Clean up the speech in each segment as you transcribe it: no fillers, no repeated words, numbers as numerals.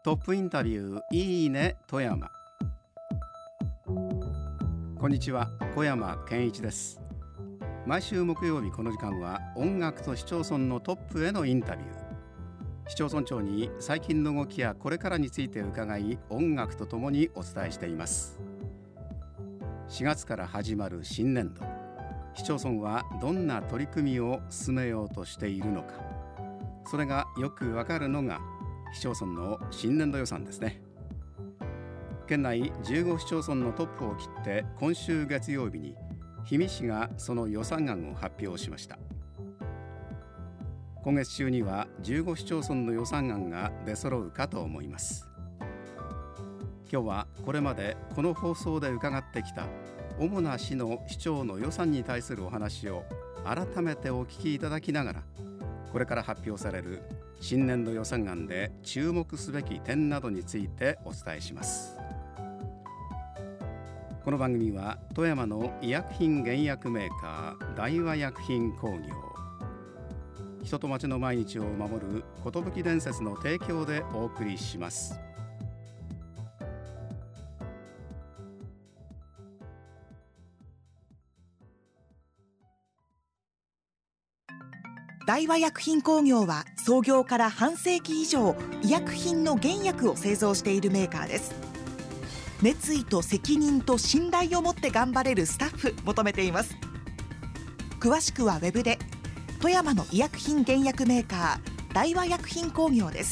トップインタビューいいね富山。こんにちは、小山健一です。毎週木曜日この時間は音楽と市町村のトップへのインタビュー。市町村長に最近の動きやこれからについて伺い、音楽とともにお伝えしています。4月から始まる新年度、市町村はどんな取り組みを進めようとしているのか、それがよくわかるのが市町村の新年度予算ですね。県内15市町村のトップを切って今週月曜日に氷見市がその予算案を発表しました。今月中には15市町村の予算案が出揃うかと思います。今日はこれまでこの放送で伺ってきた主な市の市長の予算に対するお話を改めてお聞きいただきながら、これから発表される新年度予算案で注目すべき点などについてお伝えします。この番組は富山の医薬品原薬メーカー大和薬品工業、人と町の毎日を守る寿伝説の提供でお送りします。 大和薬品工業は創業から半世紀以上、医薬品の原薬を製造しているメーカーです。熱意と責任と信頼を持って頑張れるスタッフ求めています。詳しくはウェブで。富山の医薬品原薬メーカー大和薬品工業です。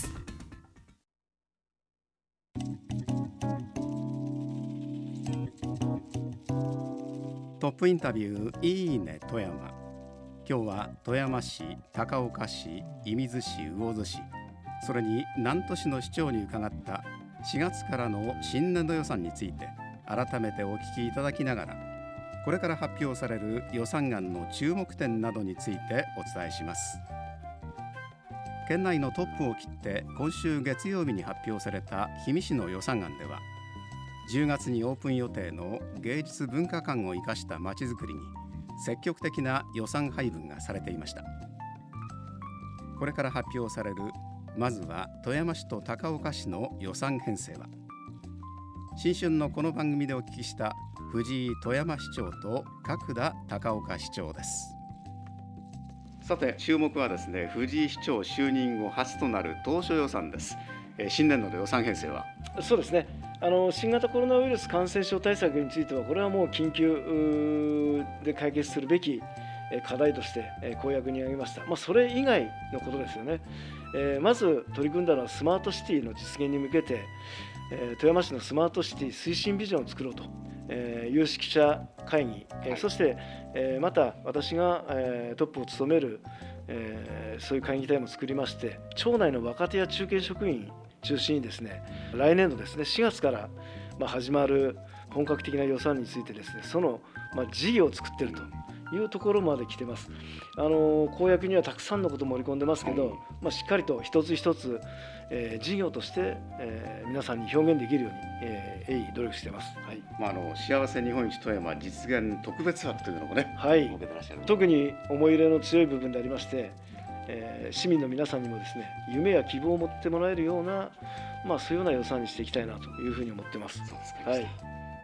トップインタビューいいね富山。今日は富山市、高岡市、射水市、魚津市、それに南砺市の市長に伺った4月からの新年度予算について改めてお聞きいただきながら、これから発表される予算案の注目点などについてお伝えします。県内のトップを切って今週月曜日に発表された氷見市の予算案では、10月にオープン予定の芸術文化館を生かしたまちづくりに積極的な予算配分がされていました。これから発表される、まずは富山市と高岡市の予算編成は、新春のこの番組でお聞きした藤井富山市長と角田高岡市長です。さて、注目はですね、藤井市長就任後初となる当初予算です。新年度の予算編成は。 そうですね、新型コロナウイルス感染症対策については、これはもう緊急で解決するべき課題として公約に挙げました。それ以外のことですよね。まず取り組んだのはスマートシティの実現に向けて、富山市のスマートシティ推進ビジョンを作ろうと、有識者会議、そして、また私が、トップを務める、そういう会議体も作りまして、町内の若手や中堅職員中心にですね、来年度ですね、4月から始まる本格的な予算についてですね、その事業を作っているというところまで来てます。公約にはたくさんのことを盛り込んでますけど、しっかりと一つ一つ、事業として、皆さんに表現できるように、鋭意努力しています。はい。 幸せ日本一富山実現特別枠というのもね、 はい、 設けてらっしゃる。 特に思い入れの強い部分でありまして、市民の皆さんにもですね、夢や希望を持ってもらえるような、そういうような予算にしていきたいなというふうに思ってます。 そうですか。 はい。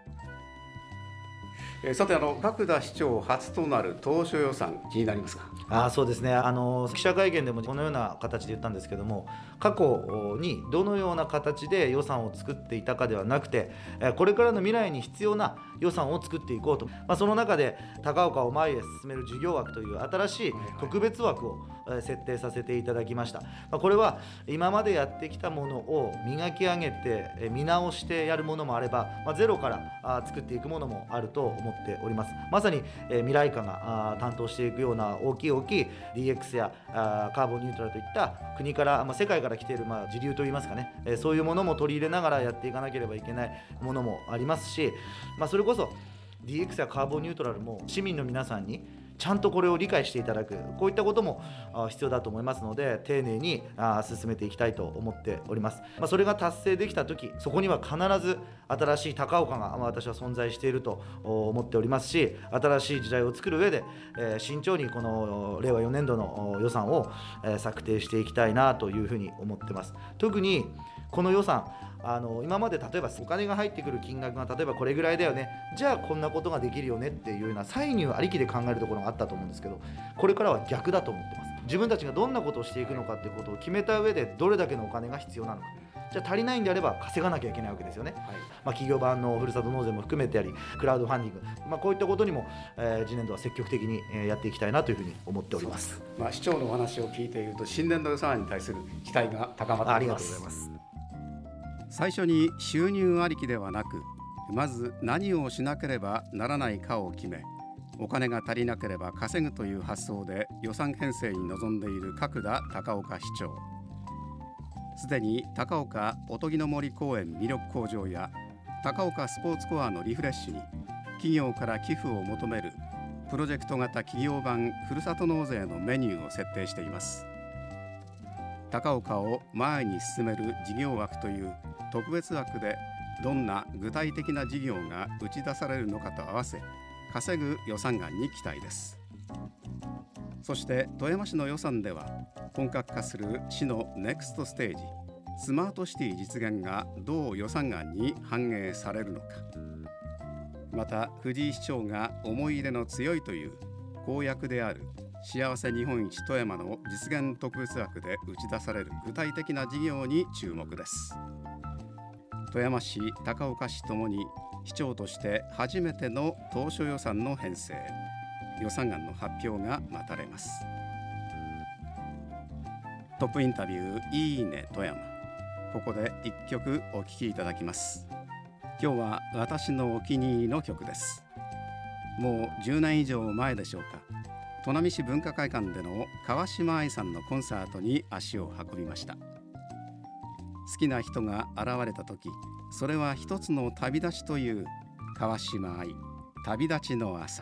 さて、角田市長初となる当初予算、気になりますか？ そうですね、記者会見でもこのような形で言ったんですけども、過去にどのような形で予算を作っていたかではなくて、これからの未来に必要な予算を作っていこうと、その中で高岡を前へ進める事業枠という新しい特別枠を設定させていただきました。これは今までやってきたものを磨き上げて見直してやるものもあれば、ゼロから作っていくものもあると思っております。まさに未来課が担当していくような大きい DX やカーボンニュートラルといった国から、世界から来ている時流といいますかね、そういうものも取り入れながらやっていかなければいけないものもありますし、それこそ DX やカーボンニュートラルも市民の皆さんにちゃんとこれを理解していただく、こういったことも必要だと思いますので、丁寧に進めていきたいと思っております。それが達成できたとき、そこには必ず新しい高岡が私は存在していると思っておりますし、新しい時代を作る上で慎重にこの令和4年度の予算を策定していきたいなというふうに思ってます。特にこの予算今まで例えばお金が入ってくる金額が例えばこれぐらいだよね、じゃあこんなことができるよねっていうような歳入ありきで考えるところがあったと思うんですけど、これからは逆だと思ってます。自分たちがどんなことをしていくのかっていうことを決めた上でどれだけのお金が必要なのか、じゃあ足りないんであれば稼がなきゃいけないわけですよね。企業版のふるさと納税も含めてあり、クラウドファンディング、こういったことにも、次年度は積極的にやっていきたいなというふうに思っております。 市長のお話を聞いていると新年度予算案に対する期待が高まっております。 ありがとうございます。 最初に収入ありきではなく、まず何をしなければならないかを決め、お金が足りなければ稼ぐという発想で予算編成に臨んでいる角田高岡市長。すでに高岡おとぎの森公園魅力向上や高岡スポーツコアのリフレッシュに企業から寄付を求めるプロジェクト型企業版ふるさと納税のメニューを設定しています。高岡を前に進める事業枠という特別枠でどんな具体的な事業が打ち出されるのかと合わせ稼ぐ予算案に期待です。そして富山市の予算では本格化する市のネクストステージスマートシティ実現がどう予算案に反映されるのか、また藤井市長が思い入れの強いという公約である幸せ日本一富山の実現特別枠で打ち出される具体的な事業に注目です。富山市、高岡市ともに市長として初めての当初予算の編成、予算案の発表が待たれます。トップインタビューいいね富山、ここで1曲お聴きいただきます。今日は私のお気に入りの曲です。もう10年以上前でしょうか、砺波市文化会館での川島愛さんのコンサートに足を運びました。好きな人が現れた時、それは一つの旅立ちという川島愛、旅立ちの朝。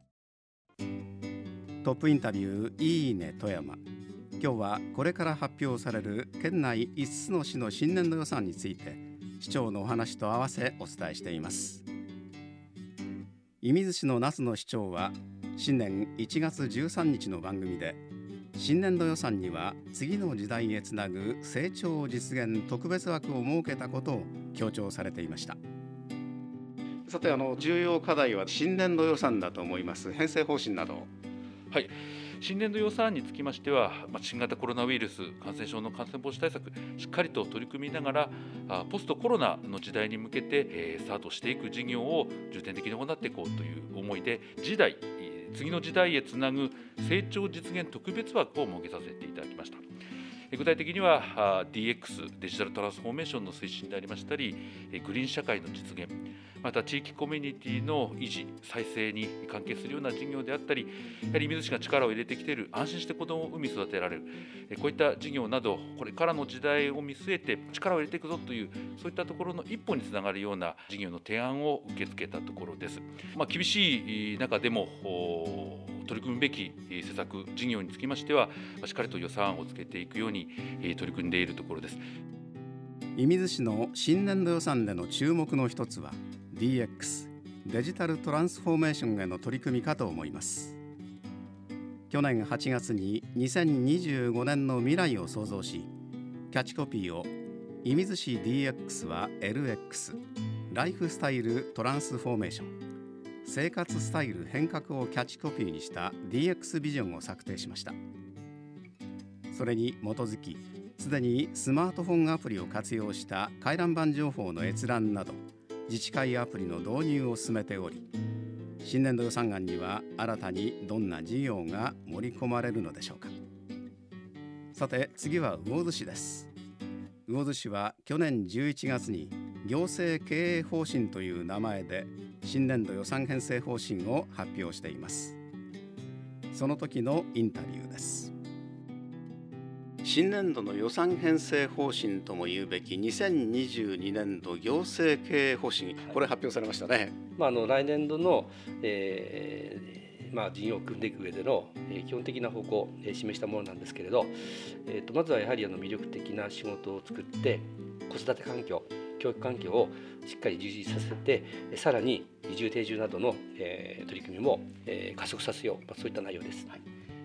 トップインタビューいいね富山、今日はこれから発表される県内5つの市の新年度予算について市長のお話と合わせお伝えしています。射水市の那須の市長は新年1月13日の番組で、新年度予算には次の時代へつなぐ成長実現特別枠を設けたことを強調されていました。さて、重要課題は新年度予算だと思います。編成方針など。 はい、新年度予算案につきましては、新型コロナウイルス感染症の感染防止対策しっかりと取り組みながら、ポストコロナの時代に向けてスタートしていく事業を重点的に行っていこうという思いで、次の時代へつなぐ成長実現特別枠を設けさせていただきました。具体的には DX デジタルトランスフォーメーションの推進でありましたり、グリーン社会の実現、また地域コミュニティの維持再生に関係するような事業であったり、やはり射水市が力を入れてきている安心して子どもを産み育てられる、こういった事業など、これからの時代を見据えて力を入れていくぞという、そういったところの一歩につながるような事業の提案を受け付けたところです。厳しい中でも取り組むべき施策事業につきましては、しっかりと予算案をつけていくように取り組んでいるところです。 射水市の新年度予算での注目の一つは DX デジタルトランスフォーメーションへの取り組みかと思います。去年8月に2025年の未来を創造し、キャッチコピーを射水市 DX は LX ライフスタイルトランスフォーメーション、生活スタイル変革をキャッチコピーにした DX ビジョンを策定しました。それに基づき、すでにスマートフォンアプリを活用した回覧板情報の閲覧など自治会アプリの導入を進めており、新年度予算案には新たにどんな事業が盛り込まれるのでしょうか。さて、次は魚津市です。魚津市は去年11月に行政経営方針という名前で新年度予算編成方針を発表しています。その時のインタビューです。新年度の予算編成方針とも言うべき2022年度行政経営方針、これ発表されましたね。 来年度の、事業を組んでいく上での基本的な方向を示したものなんですけれど、まずはやはり魅力的な仕事を作って、子育て環境、教育環境をしっかり充実させて、さらに移住定住などの取り組みも加速させよう、そういった内容です。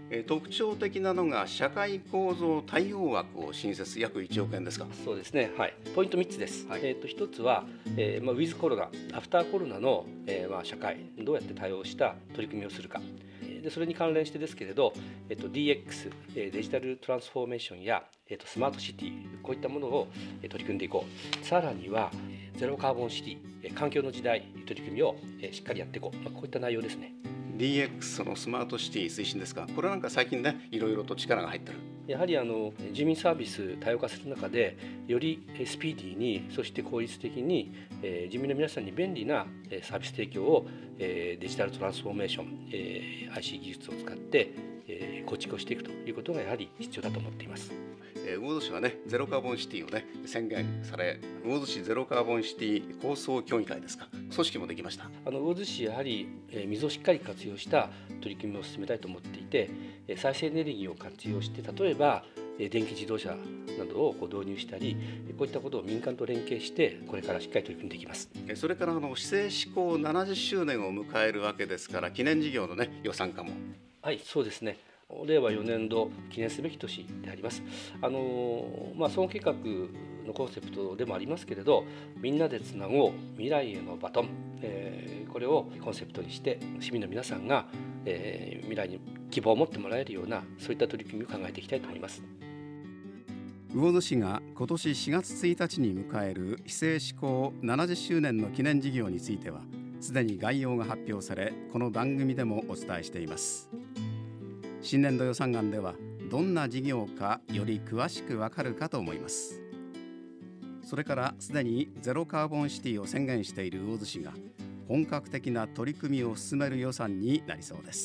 特徴的なのが社会構造対応枠を新設、約1億円ですか。 そうですね、はい、ポイント3つです。1つは、ウィズコロナ、アフターコロナの、社会どうやって対応した取り組みをするか、でそれに関連してですけれど、DX、デジタルトランスフォーメーションや、スマートシティ、こういったものを取り組んでいこう。さらにはゼロカーボンシティ、環境の時代取り組みをしっかりやっていこう、こういった内容ですね。 DX のスマートシティ推進ですか。これなんか最近ね、いろいろと力が入ってる。 やはり住民サービス多様化する中で、よりスピーディーに、そして効率的に住民の皆さんに便利なサービス提供をデジタルトランスフォーメーション、IC 技術を使って構築をしていくということがやはり必要だと思っています。 魚津市はね、ゼロカーボンシティをね宣言され、魚津市ゼロカーボンシティ構想協議会ですか、組織もできました。 魚津市やはり水をしっかり活用した取り組みを進めたいと思っていて、再生エネルギーを活用して、例えば電気自動車などを導入したり、こういったことを民間と連携してこれからしっかり取り組んでいきます。 それから市政施行70周年を迎えるわけですから、記念事業のね予算化も。 はい、そうですね。令和4年度記念すべき年であります。総計画のコンセプトでもありますけれど、みんなでつなごう未来へのバトン、これをコンセプトにして市民の皆さんが、未来に希望を持ってもらえるような、そういった取り組みを考えていきたいと思います。 魚津市が今年4月1日に迎える市政施行70周年の記念事業については、すでに概要が発表され、この番組でもお伝えしています。新年度予算案ではどんな事業かより詳しくわかるかと思います。それからすでにゼロカーボンシティを宣言している魚津市が本格的な取り組みを進める予算になりそうです。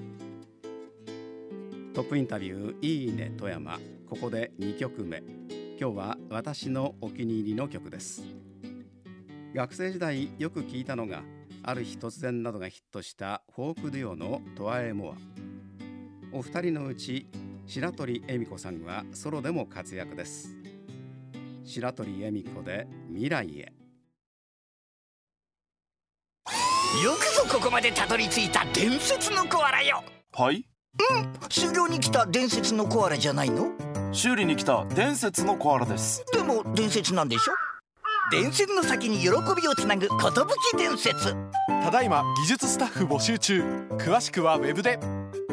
トップインタビューいいね富山、ここで2曲目。今日は私のお気に入りの曲です。学生時代よく聞いたのがある日突然などがヒットしたフォークデュオのトワエモア。お二人のうち白鳥恵美子さんはソロでも活躍です。白鳥恵美子で未来へ。 よくぞここまでたどり着いた伝説のコアラよ。 はい？ 修行に来た伝説のコアラじゃないの？ 修理に来た伝説のコアラです。 でも伝説なんでしょ？伝説の先に喜びをつなぐ寿伝説。 ただいま技術スタッフ募集中。詳しくはウェブで。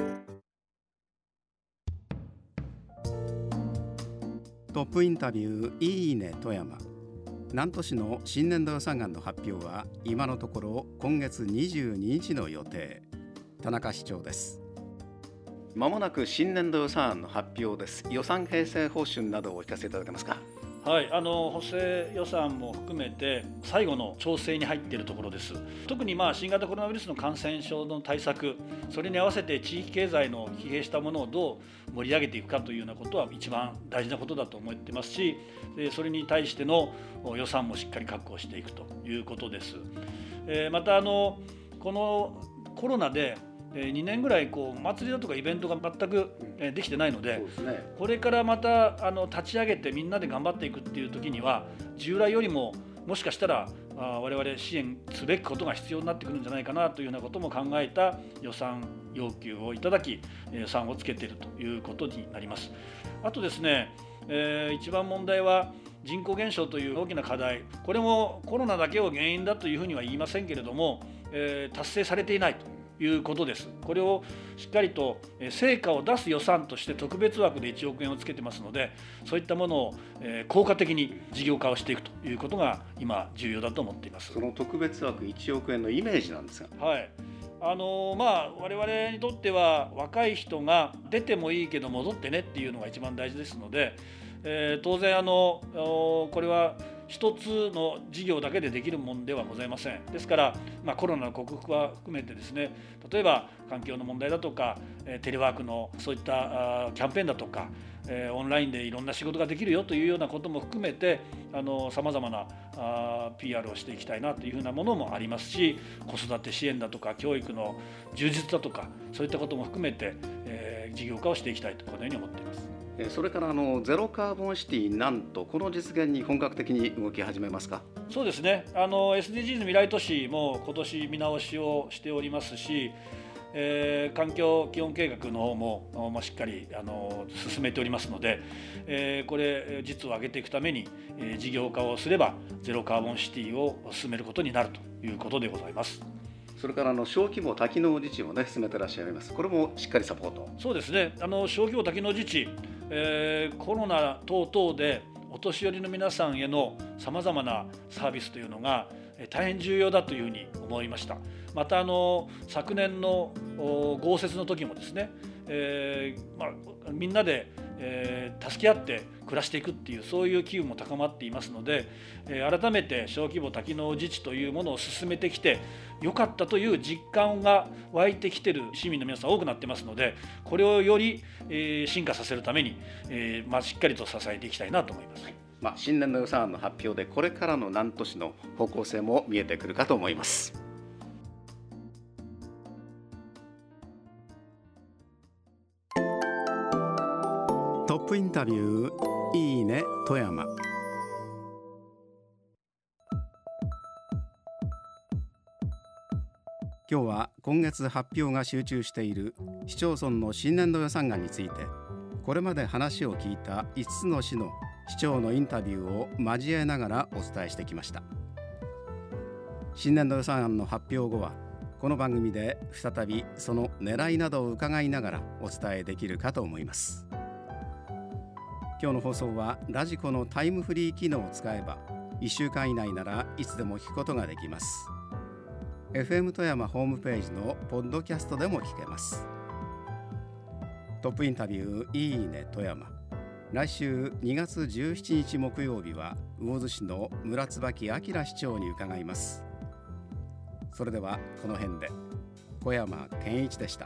トップインタビューいいね富山。南砺市の新年度予算案の発表は今のところ今月22日の予定。田中市長です。まもなく新年度予算案の発表です。予算編成方針などをお聞かせいただけますか。 はい、補正予算も含めて最後の調整に入っているところです。特に新型コロナウイルスの感染症の対策、それに合わせて地域経済の疲弊したものをどう盛り上げていくかというようなことは一番大事なことだと思っていますし、それに対しての予算もしっかり確保していくということです。またこのコロナで2年ぐらいお祭りだとかイベントが全くできてないので、これからまた立ち上げてみんなで頑張っていくっていう時には、従来よりももしかしたら我々支援すべきことが必要になってくるんじゃないかなというようなことも考えた予算要求をいただき、予算をつけているということになります。あとですね、一番問題は人口減少という大きな課題、これもコロナだけを原因だというふうには言いませんけれども、達成されていないということです。これをしっかりと成果を出す予算として特別枠で1億円をつけてますので、そういったものを効果的に事業化をしていくということが今重要だと思っています。 その特別枠1億円のイメージなんですが、 はい、我々にとっては若い人が出てもいいけど戻ってねっていうのが一番大事ですので、当然これは一つの事業だけでできるものではございません。ですから、コロナの克服は含めてですね、例えば環境の問題だとかテレワークのそういったキャンペーンだとか、オンラインでいろんな仕事ができるよというようなことも含めてさまざまなPR をしていきたいなというふうなものもありますし、子育て支援だとか教育の充実だとか、そういったことも含めて事業化をしていきたいとこのように思っています。 それからゼロカーボンシティなんとこの実現に本格的に動き始めますか。 そうですね、SDGs 未来都市も今年見直しをしておりますし、 環境基本計画の方も、しっかり進めておりますので、これ実を上げていくために、事業化をすればゼロカーボンシティを進めることになるということでございます。 それから小規模多機能自治を進めてらっしゃいます。これもしっかりサポート。 そうですね。小規模多機能自治、コロナ等々でお年寄りの皆さんへのさまざまなサービスというのが大変重要だというふうに思いました。また昨年の豪雪の時もですね、みんなで、助け合って暮らしていくっていうそういう機運も高まっていますので、改めて小規模多機能自治というものを進めてきてよかったという実感が湧いてきている市民の皆さん多くなってますので、これをより、進化させるために、しっかりと支えていきたいなと思います。 新年度予算案の発表でこれからの南砺市の方向性も見えてくるかと思います。トップインタビューいいね富山。今日は今月発表が集中している市町村の新年度予算案について、これまで話を聞いた5つの市の市長のインタビューを交えながらお伝えしてきました。新年度予算案の発表後はこの番組で再びその狙いなどを伺いながらお伝えできるかと思います。今日の放送はラジコのタイムフリー機能を使えば1週間以内ならいつでも聞くことができます。 FM 富山ホームページのポッドキャストでも聞けます。トップインタビューいいね富山。来週2月17日木曜日は魚津市の村椿明市長に伺います。それではこの辺で。小山健一でした。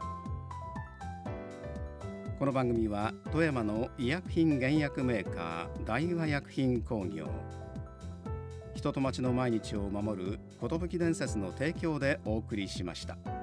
この番組は富山の医薬品原薬メーカー大和薬品工業、人と町の毎日を守る寿伝説の提供でお送りしました。